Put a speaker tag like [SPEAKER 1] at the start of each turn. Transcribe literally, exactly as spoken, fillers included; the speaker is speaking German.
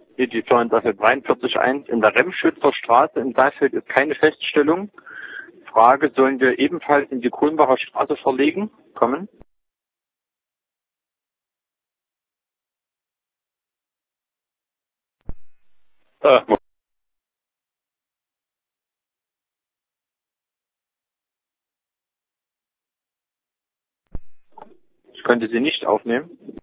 [SPEAKER 1] Hier die Florian-Sache dreiundvierzig eins. In der Remschützer Straße in Saalfeld ist keine Feststellung. Frage, sollen wir ebenfalls in die Kulmbacher Straße verlegen? Kommen.
[SPEAKER 2] Äh,
[SPEAKER 1] Ich könnte sie nicht aufnehmen.